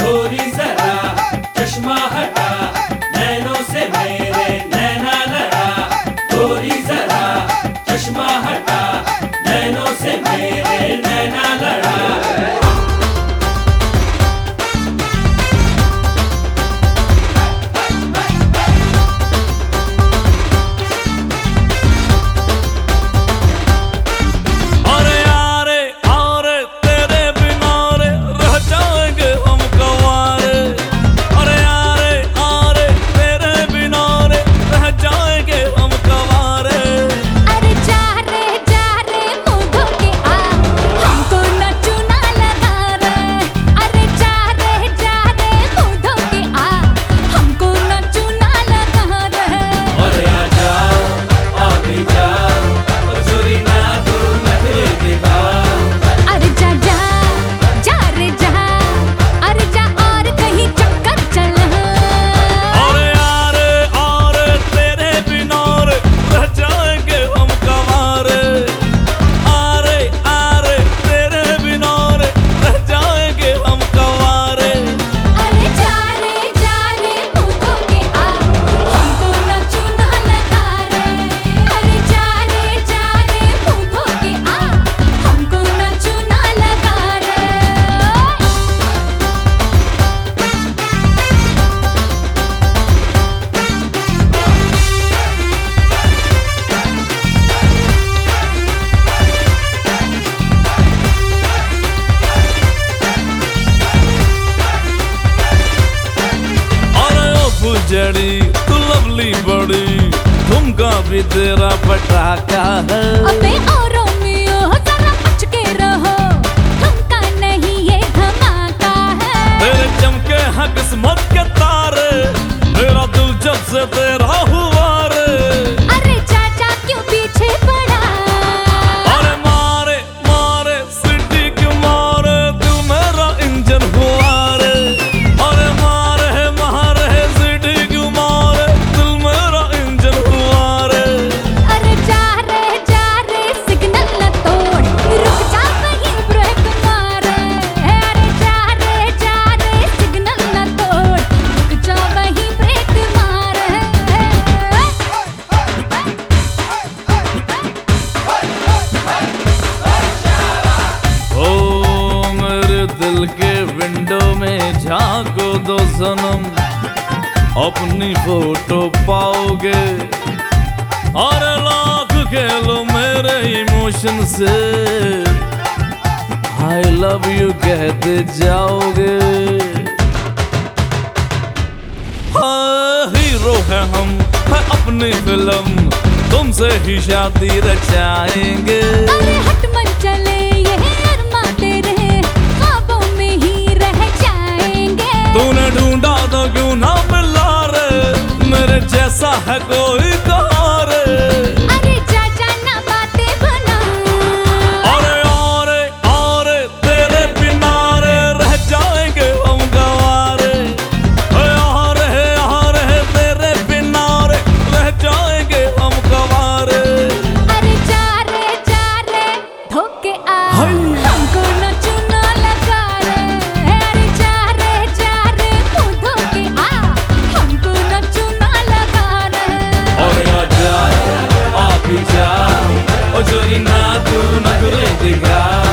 गोरी जरा चश्मा हटा, नैनों से मेरे नैना लड़ा। गोरी जरा चश्मा हटा, नैनों से मेरे नैना लड़ा। जड़ी तू लवली बड़ी, ठुमका भी तेरा पटाखा है। अबे ओ रोमियो जरा बच के रहो, ठुमका नहीं ये धमाका है। तेरे चमके हैं किस्मत के तारे, मेरा दिल जब से तेरा हुआ रे। अरे चाचा क्यों पीछे पड़ा? अरे मारे मारे सिटी क्यों मारे, दिल मेरा इंजन हुआ रे। अरे मारे मारे सिटी क्यों मारे, दिल मेरा इंजन हुआ रे। अरे जा रे सिग्नल न तोड़, रुक जा कहीं ब्रेक मारे। अरे जा रे सिग्नल न तोड़, रुक जा वहीं ब्रेक मारे। ओ मेरे दिल के विंडो में झांको दो सनम, अपनी फोटो पाओगे। और लाख खेलो मेरे इमोशन से, आई लव यू कहते जाओगे। हाँ हीरो है हम, है अपनी फिल्म, तुमसे ही शादी रचाएंगे। अरे हट मन चले ये अरमा तेरे, ख्वाबों में ही रह जाएंगे। तूने ढूंढा तो क्यों ना मिला रे, मेरे जैसा है कोई कहाँ रे। अरे चाचा ना बातें बना, अरे तेरे बिना रे रह जाएंगे हम गंवारे। अरे तेरे बिना रे रह जाएंगे हम गंवारे। अरे जा रे धोके आ, हमको न चूना लगा रे। अरे जा रे मुँह धोके आ, हमको न चूना लगा रे। और आजा आ भी जा, ओ जोरी ना तू नखरे दिखा।